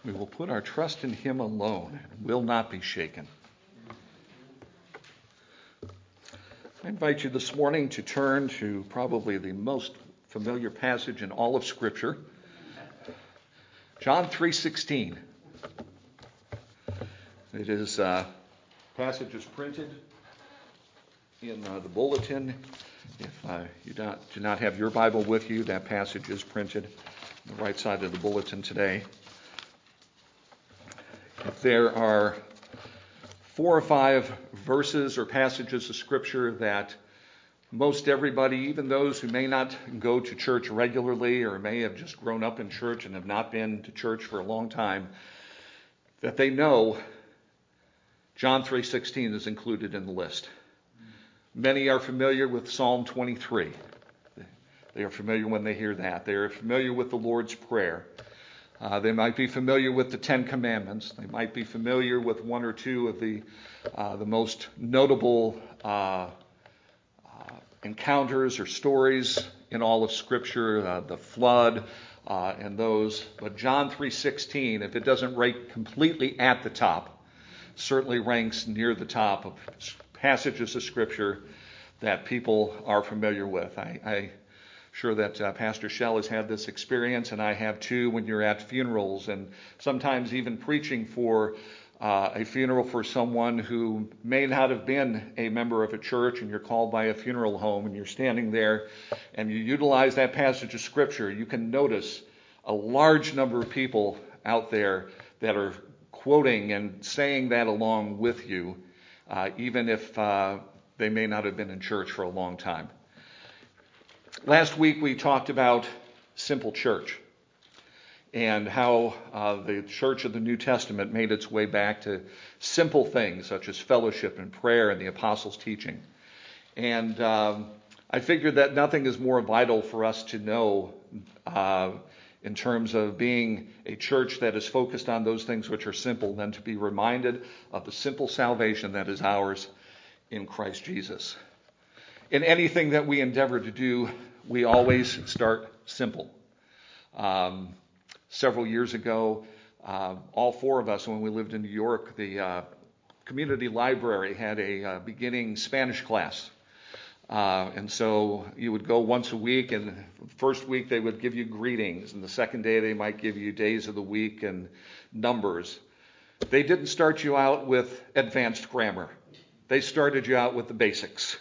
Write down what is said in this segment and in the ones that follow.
We will put our trust in him alone and will not be shaken. I invite you this morning to turn to probably the most familiar passage in all of Scripture, John 3:16. It is passage is printed in the bulletin. If you do not have your Bible with you, that passage is printed on the right side of the bulletin today. If there are 4 or 5 verses or passages of Scripture that most everybody, even those who may not go to church regularly or may have just grown up in church and have not been to church for a long time, that they know John 3:16 is included in the list. Many are familiar with Psalm 23. They are familiar when they hear that. They are familiar with the Lord's Prayer. They might be familiar with the Ten Commandments. They might be familiar with 1 or 2 of the most notable encounters or stories in all of Scripture, the flood and those. But John 3:16, if it doesn't rank completely at the top, certainly ranks near the top of passages of Scripture that people are familiar with. I'm sure that Pastor Shell has had this experience, and I have too, when you're at funerals and sometimes even preaching for a funeral for someone who may not have been a member of a church, and you're called by a funeral home and you're standing there and you utilize that passage of Scripture. You can notice a large number of people out there that are quoting and saying that along with you, even if they may not have been in church for a long time. Last week we talked about simple church and how the church of the New Testament made its way back to simple things such as fellowship and prayer and the apostles' teaching. And I figured that nothing is more vital for us to know in terms of being a church that is focused on those things which are simple than to be reminded of the simple salvation that is ours in Christ Jesus. In anything that we endeavor to do, we always start simple. Several years ago, all 4 of us, when we lived in New York, the community library had a beginning Spanish class. And so you would go once a week, and the first week they would give you greetings, and the second day they might give you days of the week and numbers. They didn't start you out with advanced grammar. They started you out with the basics.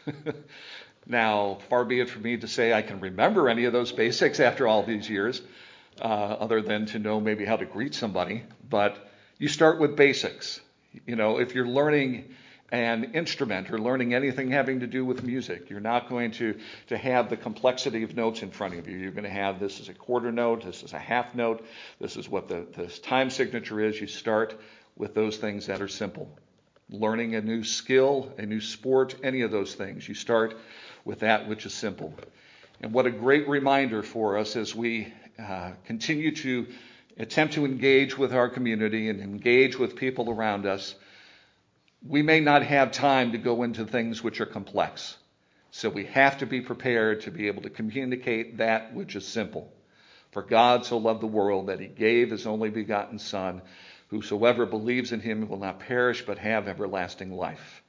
Now, far be it for me to say I can remember any of those basics after all these years, other than to know maybe how to greet somebody. But you start with basics. You know, if you're learning an instrument or learning anything having to do with music, you're not going to have the complexity of notes in front of you. You're going to have, this is a quarter note, this is a half note, this is what the time signature is. You start with those things that are simple. Learning a new skill, a new sport, any of those things, you start with that which is simple. And what a great reminder for us as we continue to attempt to engage with our community and engage with people around us. We may not have time to go into things which are complex. So we have to be prepared to be able to communicate that which is simple. For God so loved the world that he gave his only begotten Son. Whosoever believes in him will not perish but have everlasting life.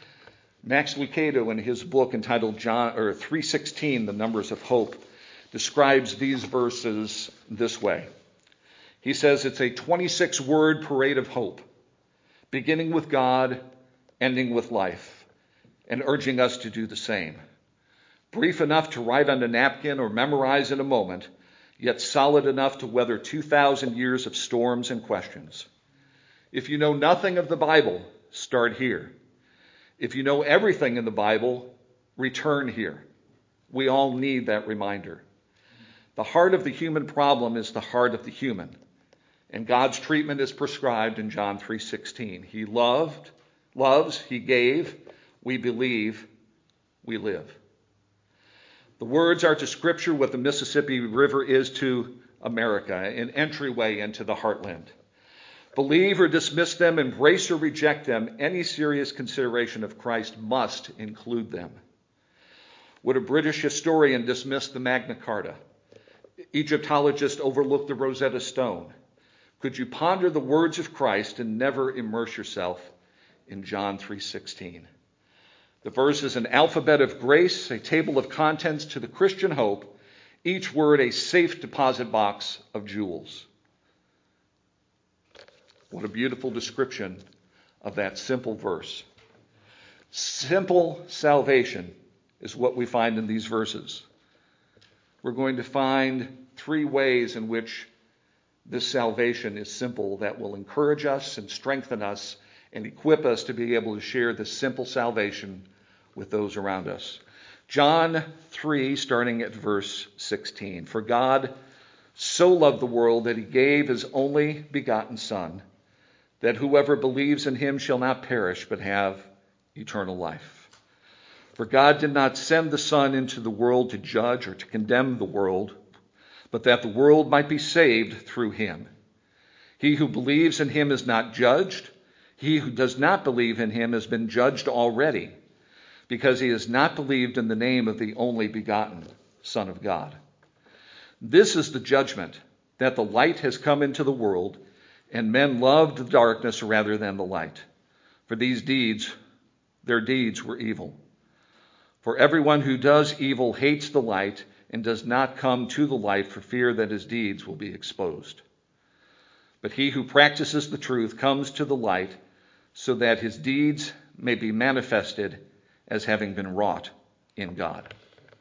Max Lucado, in his book entitled John 3:16, The Numbers of Hope, describes these verses this way. He says it's a 26-word parade of hope, beginning with God, ending with life, and urging us to do the same. Brief enough to write on a napkin or memorize in a moment, yet solid enough to weather 2,000 years of storms and questions. If you know nothing of the Bible, start here. If you know everything in the Bible, return here. We all need that reminder. The heart of the human problem is the heart of the human. And God's treatment is prescribed in John 3:16. He loves, he gave, we believe, we live. The words are to Scripture what the Mississippi River is to America, an entryway into the heartland. Believe or dismiss them, embrace or reject them, any serious consideration of Christ must include them. Would a British historian dismiss the Magna Carta? Egyptologists overlook the Rosetta Stone. Could you ponder the words of Christ and never immerse yourself in John 3:16? The verse is an alphabet of grace, a table of contents to the Christian hope, each word a safe deposit box of jewels. What a beautiful description of that simple verse. Simple salvation is what we find in these verses. We're going to find 3 ways in which this salvation is simple that will encourage us and strengthen us and equip us to be able to share this simple salvation with those around us. John 3, starting at verse 16. For God so loved the world that he gave his only begotten Son, that whoever believes in him shall not perish but have eternal life. For God did not send the Son into the world to judge or to condemn the world, but that the world might be saved through him. He who believes in him is not judged. He who does not believe in him has been judged already, because he has not believed in the name of the only begotten Son of God. This is the judgment, that the light has come into the world, and men loved the darkness rather than the light, for their deeds were evil. For everyone who does evil hates the light and does not come to the light for fear that his deeds will be exposed. But he who practices the truth comes to the light so that his deeds may be manifested as having been wrought in God.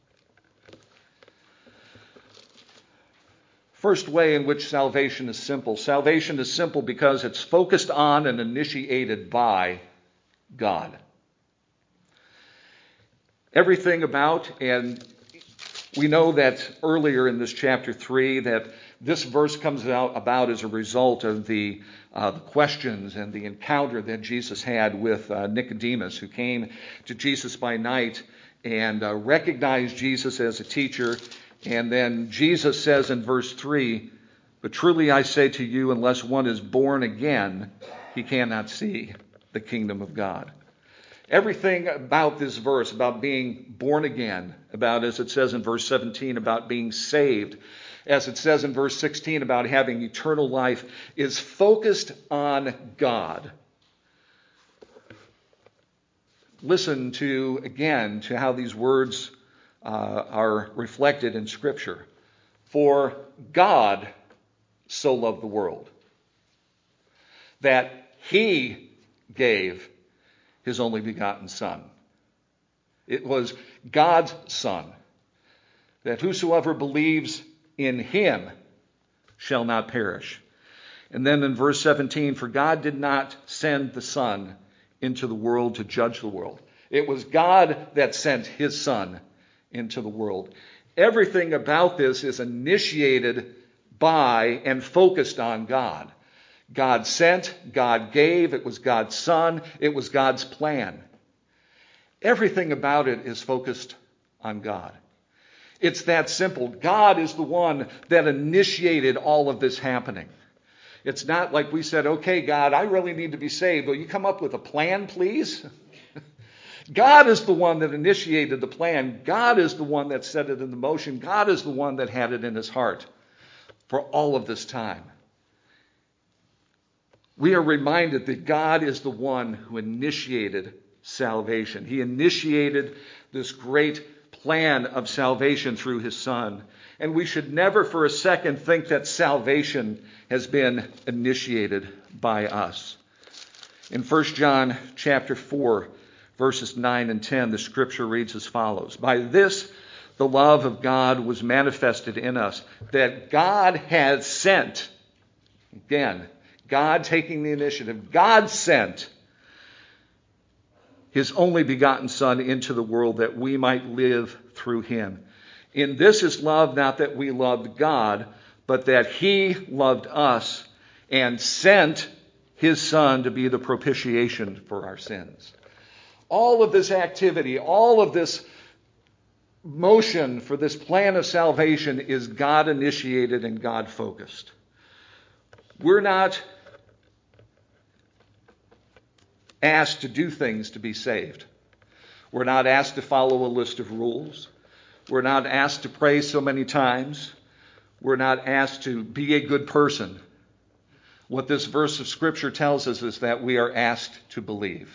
First way in which salvation is simple. Salvation is simple because it's focused on and initiated by God. Everything about, and we know that earlier in this chapter 3 that this verse comes about as a result of the questions and the encounter that Jesus had with Nicodemus, who came to Jesus by night and recognized Jesus as a teacher. And then Jesus says in verse 3, but truly I say to you, unless one is born again, he cannot see the kingdom of God. Everything about this verse, about being born again, about, as it says in verse 17, about being saved, as it says in verse 16, about having eternal life, is focused on God. Listen to how these words are reflected in Scripture. For God so loved the world that he gave his only begotten Son. It was God's Son, that whosoever believes in him shall not perish. And then in verse 17, for God did not send the Son into the world to judge the world. It was God that sent his Son into the world. Everything about this is initiated by and focused on God. God sent, God gave, it was God's Son, it was God's plan. Everything about it is focused on God. It's that simple. God is the one that initiated all of this happening. It's not like we said, okay, God, I really need to be saved. Will you come up with a plan, please? God is the one that initiated the plan. God is the one that set it into motion. God is the one that had it in his heart for all of this time. We are reminded that God is the one who initiated salvation. He initiated this great plan of salvation through his Son. And we should never for a second think that salvation has been initiated by us. In 1 John chapter 4, verses 9 and 10, the scripture reads as follows. By this the love of God was manifested in us, that God had sent, again, God taking the initiative, God sent his only begotten Son into the world that we might live through him. In this is love, not that we loved God, but that he loved us and sent his Son to be the propitiation for our sins. All of this activity, all of this motion for this plan of salvation is God initiated and God focused. We're not asked to do things to be saved. We're not asked to follow a list of rules. We're not asked to pray so many times. We're not asked to be a good person. What this verse of Scripture tells us is that we are asked to believe.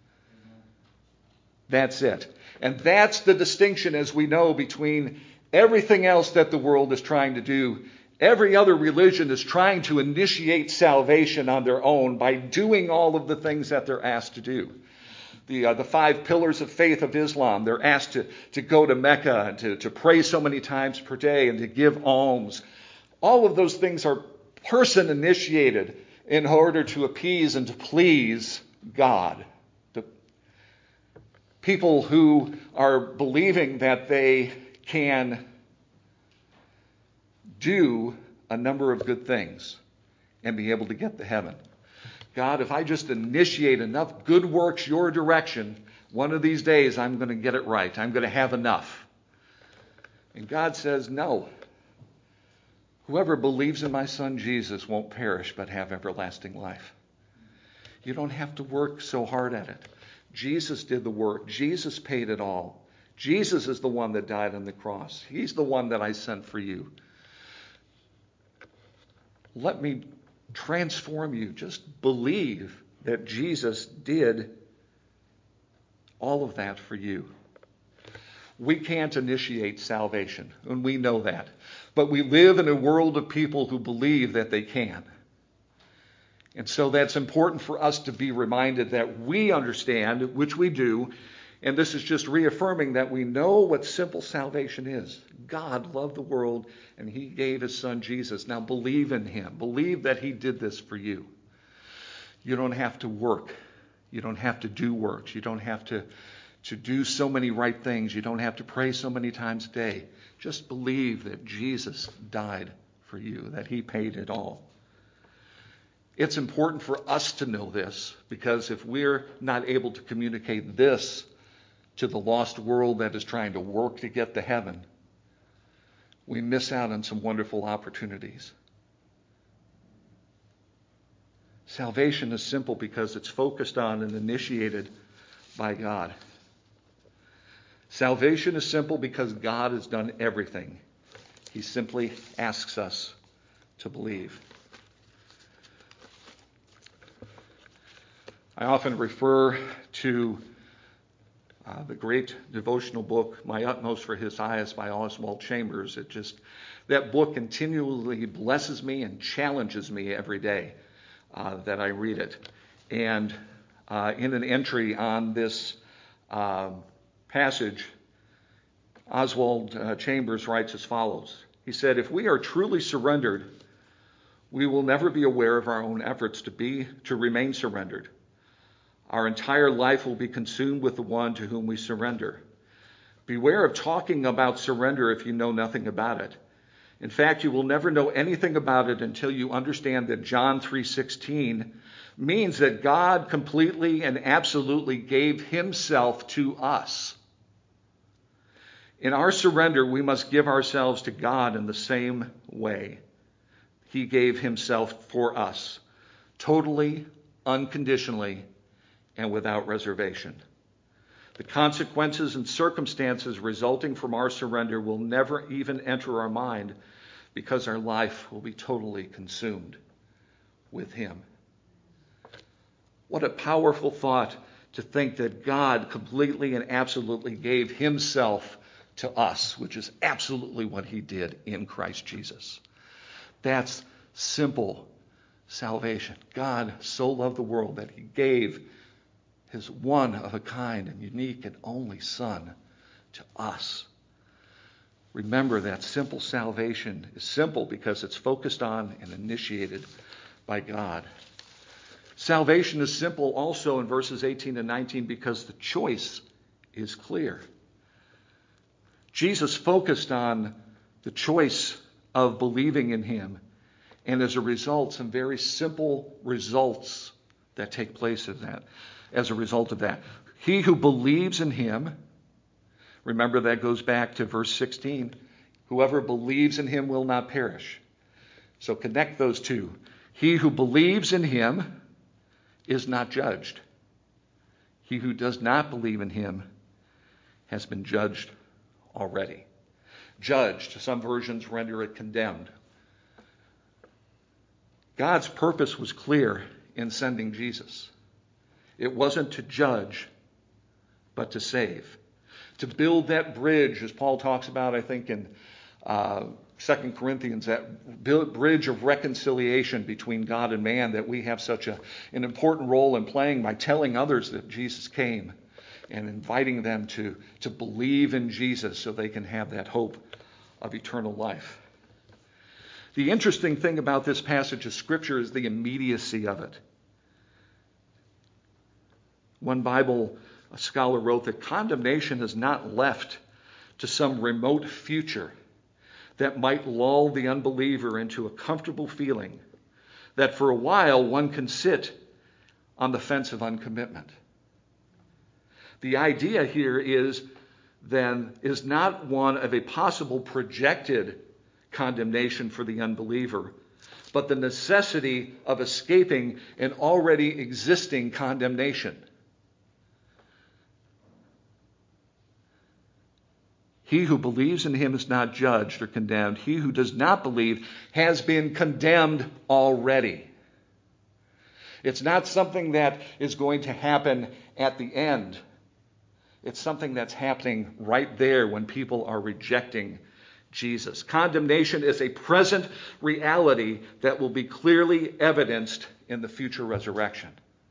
That's it. And that's the distinction, as we know, between everything else that the world is trying to do. Every other religion is trying to initiate salvation on their own by doing all of the things that they're asked to do. The 5 pillars of faith of Islam, they're asked to go to Mecca and to pray so many times per day and to give alms. All of those things are person initiated in order to appease and to please God. The people who are believing that they can do a number of good things and be able to get to heaven. God, if I just initiate enough good works your direction, one of these days I'm going to get it right. I'm going to have enough. And God says, no. Whoever believes in my Son Jesus won't perish but have everlasting life. You don't have to work so hard at it. Jesus did the work. Jesus paid it all. Jesus is the one that died on the cross. He's the one that I sent for you. Let me transform you. Just believe that Jesus did all of that for you. We can't initiate salvation, and we know that. But we live in a world of people who believe that they can. And so that's important for us to be reminded that we understand, which we do, and this is just reaffirming that we know what simple salvation is. God loved the world and he gave his Son Jesus. Now believe in him. Believe that he did this for you. You don't have to work. You don't have to do works. You don't have to do so many right things. You don't have to pray so many times a day. Just believe that Jesus died for you, that he paid it all. It's important for us to know this, because if we're not able to communicate this to the lost world that is trying to work to get to heaven, we miss out on some wonderful opportunities. Salvation is simple because it's focused on and initiated by God. Salvation is simple because God has done everything. He simply asks us to believe. I often refer to the great devotional book, My Utmost for His Highest by Oswald Chambers. That book continually blesses me and challenges me every day that I read it. And in an entry on this passage, Oswald Chambers writes as follows. He said, "If we are truly surrendered, we will never be aware of our own efforts to remain surrendered. Our entire life will be consumed with the one to whom we surrender. Beware of talking about surrender if you know nothing about it. In fact, you will never know anything about it until you understand that John 3:16 means that God completely and absolutely gave himself to us. In our surrender, we must give ourselves to God in the same way he gave himself for us, totally, unconditionally, and without reservation. The consequences and circumstances resulting from our surrender will never even enter our mind because our life will be totally consumed with him." What a powerful thought to think that God completely and absolutely gave himself to us, which is absolutely what he did in Christ Jesus. That's simple salvation. God so loved the world that he gave his one of a kind and unique and only Son to us. Remember that simple salvation is simple because it's focused on and initiated by God. Salvation is simple also in verses 18 and 19 because the choice is clear. Jesus focused on the choice of believing in him, and as a result, some very simple results that take place in that. As a result of that, he who believes in him, remember that goes back to verse 16, whoever believes in him will not perish. So connect those two. He who believes in him is not judged. He who does not believe in him has been judged already. Judged, some versions render it condemned. God's purpose was clear in sending Jesus. It wasn't to judge, but to save. To build that bridge, as Paul talks about, I think, in 2 Corinthians, that bridge of reconciliation between God and man that we have such an important role in playing by telling others that Jesus came and inviting them to believe in Jesus so they can have that hope of eternal life. The interesting thing about this passage of Scripture is the immediacy of it. One Bible scholar wrote that condemnation is not left to some remote future that might lull the unbeliever into a comfortable feeling that for a while one can sit on the fence of uncommitment. The idea here is not one of a possible projected condemnation for the unbeliever, but the necessity of escaping an already existing condemnation. He who believes in him is not judged or condemned. He who does not believe has been condemned already. It's not something that is going to happen at the end. It's something that's happening right there when people are rejecting Jesus. Condemnation is a present reality that will be clearly evidenced in the future resurrection.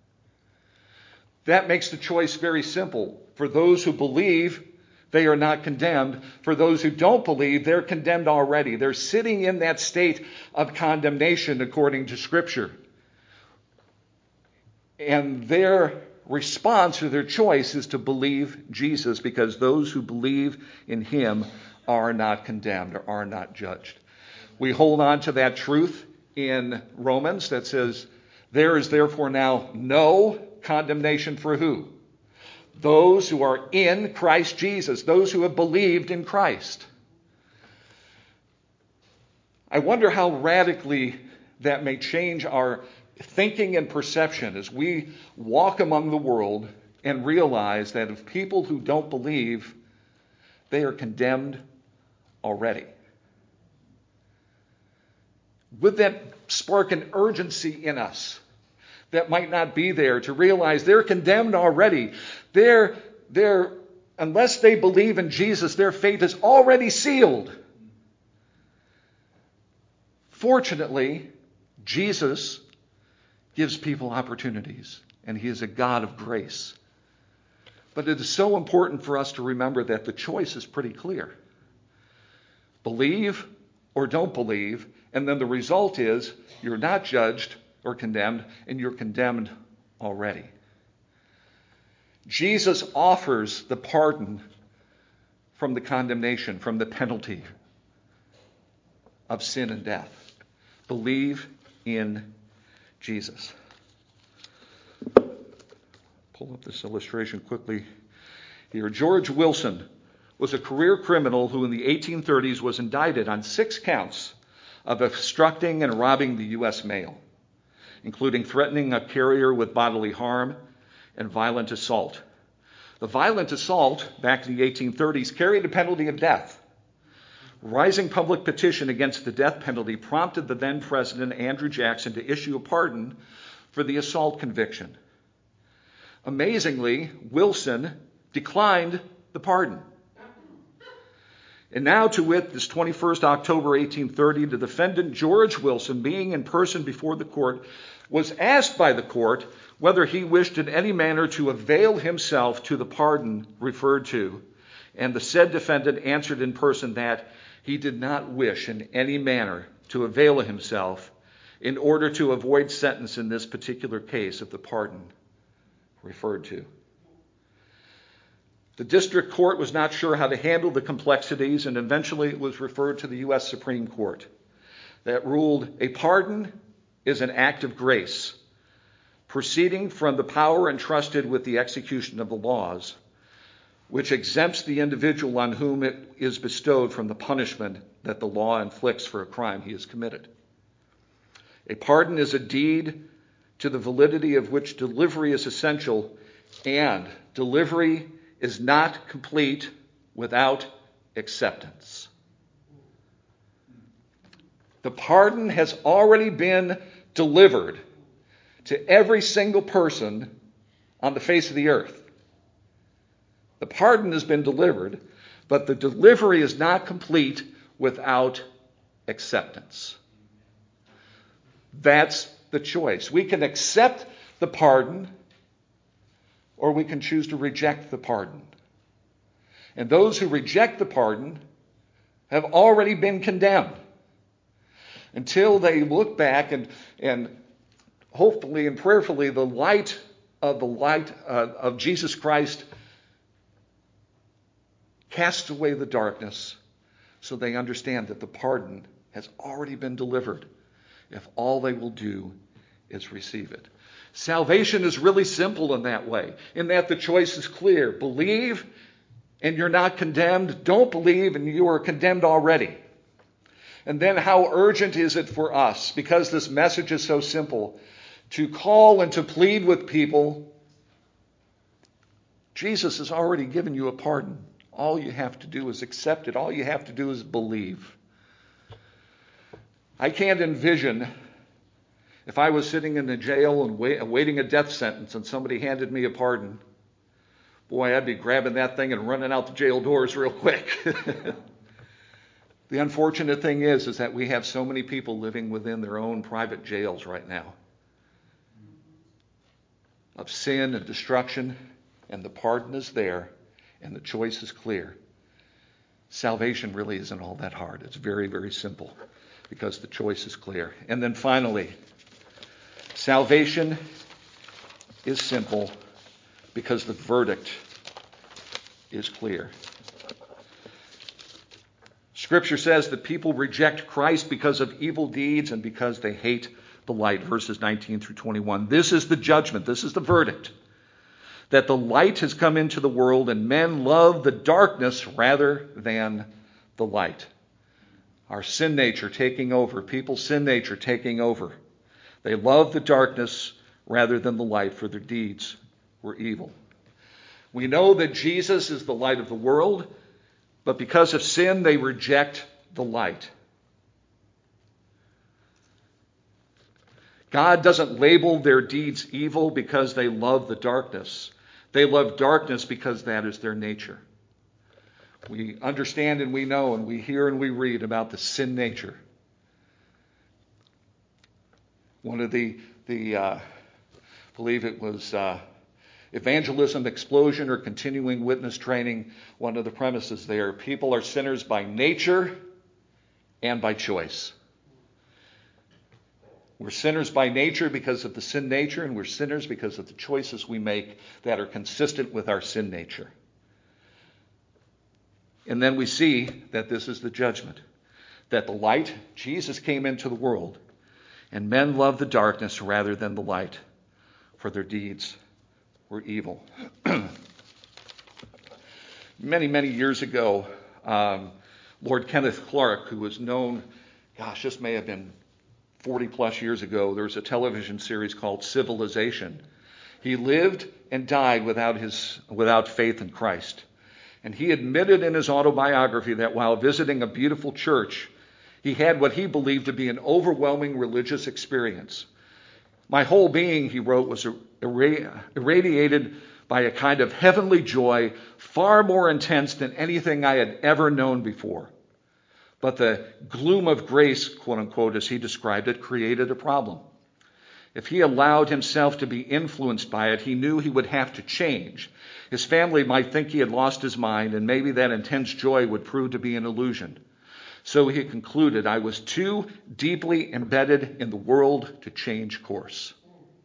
That makes the choice very simple. For those who believe, they are not condemned. For those who don't believe, they're condemned already. They're sitting in that state of condemnation according to Scripture. And their response or their choice is to believe Jesus, because those who believe in him are not condemned or are not judged. We hold on to that truth in Romans that says, there is therefore now no condemnation for who? Those who are in Christ Jesus, those who have believed in Christ. I wonder how radically that may change our thinking and perception as we walk among the world and realize that if people who don't believe, they are condemned already. Would that spark an urgency in us that might not be there to realize they're condemned already? Unless they believe in Jesus, their fate is already sealed. Fortunately, Jesus gives people opportunities, and he is a God of grace. But it is so important for us to remember that the choice is pretty clear. Believe or don't believe, and then the result is you're not judged or condemned, and you're condemned already. Jesus offers the pardon from the condemnation, from the penalty of sin and death. Believe in Jesus. Pull up this illustration quickly here. George Wilson was a career criminal who in the 1830s was indicted on 6 counts of obstructing and robbing the U.S. mail, including threatening a carrier with bodily harm and violent assault. The violent assault, back in the 1830s, carried a penalty of death. Rising public petition against the death penalty prompted the then President Andrew Jackson to issue a pardon for the assault conviction. Amazingly, Wilson declined the pardon. And now, to wit, this 21st October 1830, the defendant George Wilson, being in person before the court, was asked by the court whether he wished in any manner to avail himself to the pardon referred to. And the said defendant answered in person that he did not wish in any manner to avail himself in order to avoid sentence in this particular case of the pardon referred to. The district court was not sure how to handle the complexities, and eventually it was referred to the U.S. Supreme Court that ruled a pardon is an act of grace proceeding from the power entrusted with the execution of the laws, which exempts the individual on whom it is bestowed from the punishment that the law inflicts for a crime he has committed. A pardon is a deed to the validity of which delivery is essential, and delivery is not complete without acceptance. The pardon has already been delivered to every single person on the face of the earth. The pardon has been delivered, but the delivery is not complete without acceptance. That's the choice. We can accept the pardon, or we can choose to reject the pardon. And those who reject the pardon have already been condemned until they look back and hopefully and prayerfully the light of Jesus Christ casts away the darkness, so they understand that the pardon has already been delivered if all they will do is receive it. Salvation is really simple in that way, in that the choice is clear. Believe and you're not condemned. Don't believe and you are condemned already. And then how urgent is it for us, because this message is so simple, to call and to plead with people. Jesus has already given you a pardon. All you have to do is accept it. All you have to do is believe. I can't envision if I was sitting in the jail and awaiting a death sentence and somebody handed me a pardon. Boy, I'd be grabbing that thing and running out the jail doors real quick. The unfortunate thing is that we have so many people living within their own private jails right now of sin and destruction, and the pardon is there, and the choice is clear. Salvation really isn't all that hard. It's very, very simple because the choice is clear. And then finally, salvation is simple because the verdict is clear. Scripture says that people reject Christ because of evil deeds and because they hate the light. Verses 19 through 21. This is the judgment. This is the verdict. That the light has come into the world and men love the darkness rather than the light. Our sin nature taking over. People's sin nature taking over. They love the darkness rather than the light, for their deeds were evil. We know that Jesus is the light of the world, but because of sin, they reject the light. God doesn't label their deeds evil because they love the darkness. They love darkness because that is their nature. We understand and we know and we hear and we read about the sin nature. One of the believe it was Evangelism Explosion or Continuing Witness Training, one of the premises there, people are sinners by nature and by choice. We're sinners by nature because of the sin nature, and we're sinners because of the choices we make that are consistent with our sin nature. And then we see that this is the judgment, that the light, Jesus came into the world, and men love the darkness rather than the light, for their deeds were evil. Many, many years ago, Lord Kenneth Clark, who was known, this may have been 40 plus years ago, there was a television series called Civilization. He lived and died without faith in Christ. And he admitted in his autobiography that while visiting a beautiful church, he had what he believed to be an overwhelming religious experience. My whole being, he wrote, was irradiated by a kind of heavenly joy far more intense than anything I had ever known before. But the gloom of grace, quote unquote, as he described it, created a problem. If he allowed himself to be influenced by it, he knew he would have to change. His family might think he had lost his mind, and maybe that intense joy would prove to be an illusion. So he concluded, I was too deeply embedded in the world to change course.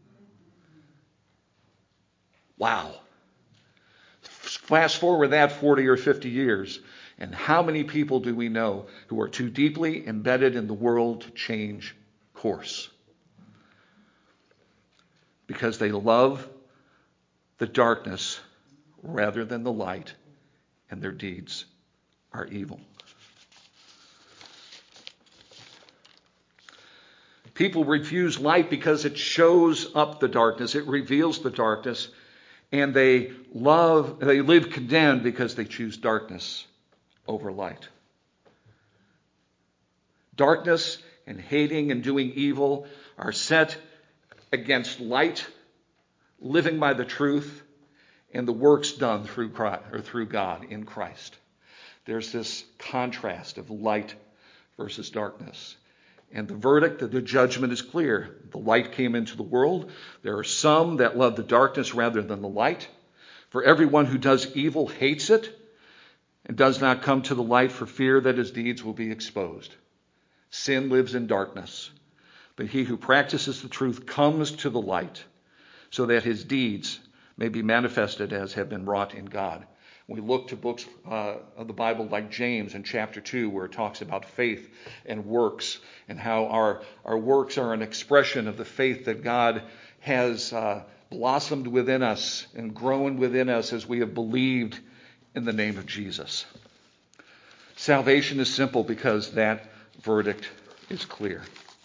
Wow. Fast forward that 40 or 50 years, and how many people do we know who are too deeply embedded in the world to change course? Because they love the darkness rather than the light, and their deeds are evil. People refuse light because it shows up the darkness, it reveals the darkness, and they live condemned because they choose darkness over light. Darkness and hating and doing evil are set against light, living by the truth, and the works done through Christ, or through God in Christ. There's this contrast of light versus darkness. And the verdict of the judgment is clear. The light came into the world. There are some that love the darkness rather than the light. For everyone who does evil hates it and does not come to the light for fear that his deeds will be exposed. Sin lives in darkness, but he who practices the truth comes to the light so that his deeds may be manifested as have been wrought in God. We look to books of the Bible like James in chapter 2, where it talks about faith and works, and how our works are an expression of the faith that God has blossomed within us and grown within us as we have believed in the name of Jesus. Salvation is simple because that verdict is clear.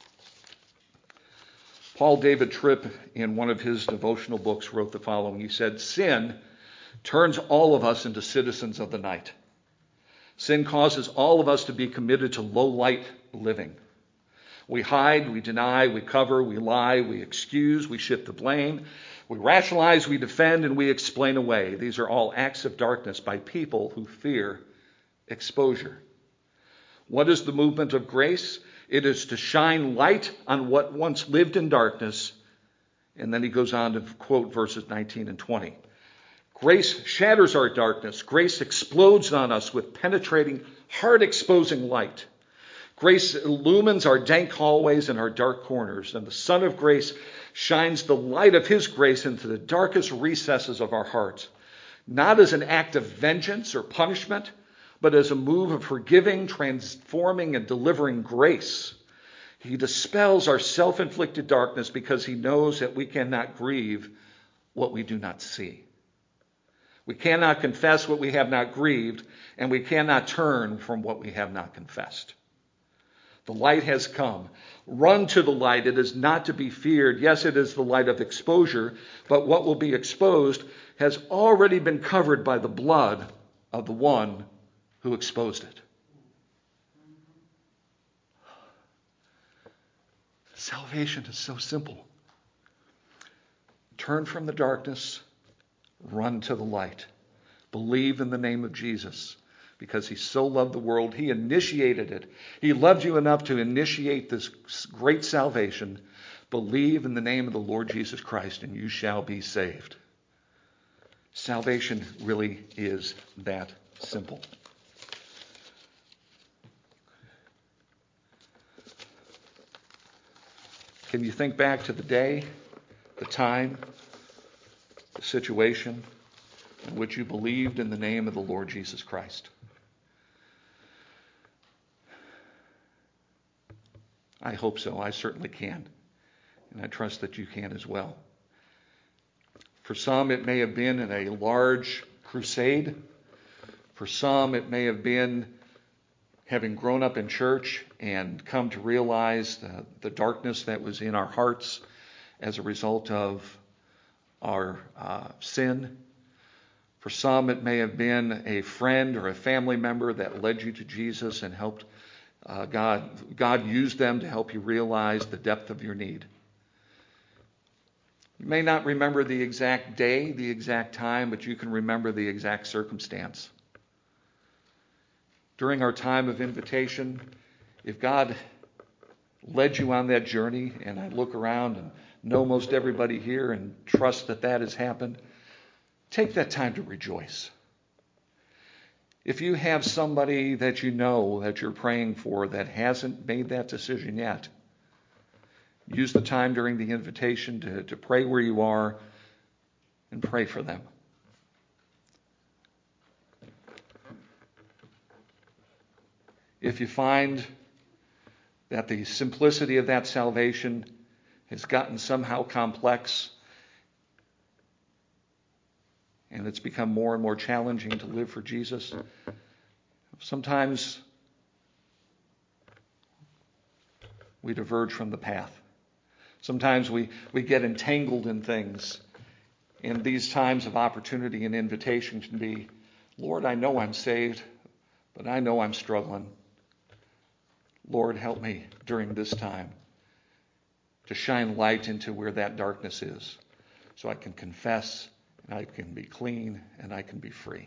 Paul David Tripp, in one of his devotional books, wrote the following. He said, "Sin turns all of us into citizens of the night. Sin causes all of us to be committed to low-light living. We hide, we deny, we cover, we lie, we excuse, we shift the blame, we rationalize, we defend, and we explain away. These are all acts of darkness by people who fear exposure. What is the movement of grace? It is to shine light on what once lived in darkness." And then he goes on to quote verses 19 and 20. "Grace shatters our darkness. Grace explodes on us with penetrating, heart-exposing light. Grace illumines our dank hallways and our dark corners, and the Son of Grace shines the light of his grace into the darkest recesses of our hearts, not as an act of vengeance or punishment, but as a move of forgiving, transforming, and delivering grace. He dispels our self-inflicted darkness because he knows that we cannot grieve what we do not see. We cannot confess what we have not grieved, and we cannot turn from what we have not confessed. The light has come. Run to the light. It is not to be feared. Yes, it is the light of exposure, but what will be exposed has already been covered by the blood of the one who exposed it." Salvation is so simple. Turn from the darkness. Run to the light. Believe in the name of Jesus, because he so loved the world. He initiated it. He loved you enough to initiate this great salvation. Believe in the name of the Lord Jesus Christ, and you shall be saved. Salvation really is that simple. Can you think back to the day, the time, the situation in which you believed in the name of the Lord Jesus Christ? I hope so. I certainly can. And I trust that you can as well. For some, it may have been in a large crusade. For some, it may have been having grown up in church and come to realize the darkness that was in our hearts as a result of our sin. For some, it may have been a friend or a family member that led you to Jesus and helped God used them to help you realize the depth of your need. You may not remember the exact day, the exact time, but you can remember the exact circumstance. During our time of invitation, if God led you on that journey, and I look around and know most everybody here and trust that that has happened, take that time to rejoice. If you have somebody that you know that you're praying for that hasn't made that decision yet, use the time during the invitation to pray where you are and pray for them. If you find that the simplicity of that salvation has gotten somehow complex and it's become more and more challenging to live for Jesus, sometimes we diverge from the path. Sometimes we get entangled in things. And these times of opportunity and invitation can be, Lord, I know I'm saved, but I know I'm struggling. Lord, help me during this time. to shine light into where that darkness is, so I can confess, and I can be clean, and I can be free.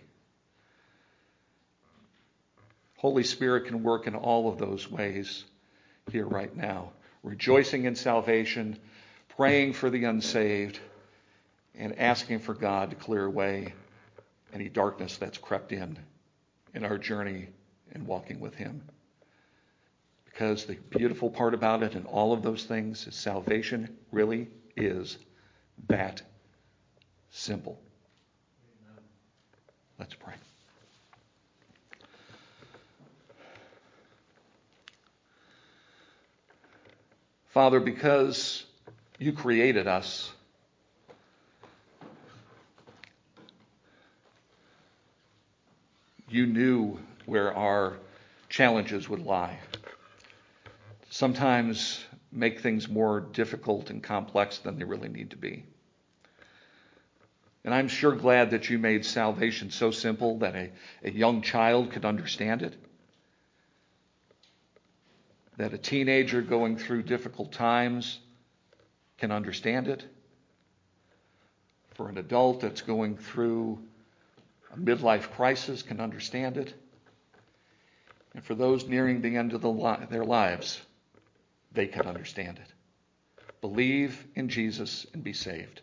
Holy Spirit can work in all of those ways here right now, rejoicing in salvation, praying for the unsaved, and asking for God to clear away any darkness that's crept in our journey in walking with him. Because the beautiful part about it and all of those things is salvation really is that simple. Amen. Let's pray. Father, because you created us, you knew where our challenges would lie. Sometimes make things more difficult and complex than they really need to be. And I'm sure glad that you made salvation so simple that a young child could understand it, that a teenager going through difficult times can understand it, for an adult that's going through a midlife crisis can understand it, and for those nearing the end of their lives, they can understand it. Believe in Jesus and be saved.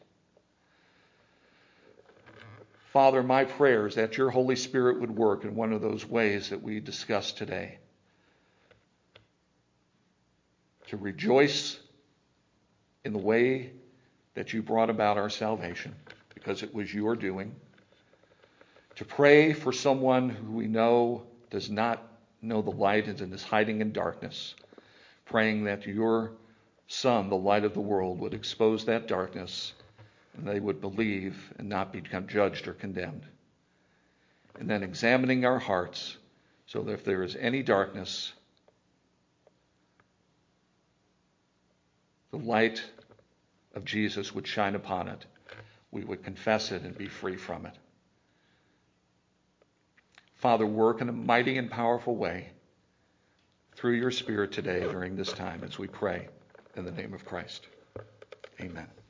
Father, my prayer is that your Holy Spirit would work in one of those ways that we discussed today. To rejoice in the way that you brought about our salvation, because it was your doing. To pray for someone who we know does not know the light and is hiding in darkness, praying that your Son, the light of the world, would expose that darkness and they would believe and not become judged or condemned. And then examining our hearts so that if there is any darkness, the light of Jesus would shine upon it. We would confess it and be free from it. Father, work in a mighty and powerful way through your Spirit today during this time as we pray in the name of Christ. Amen.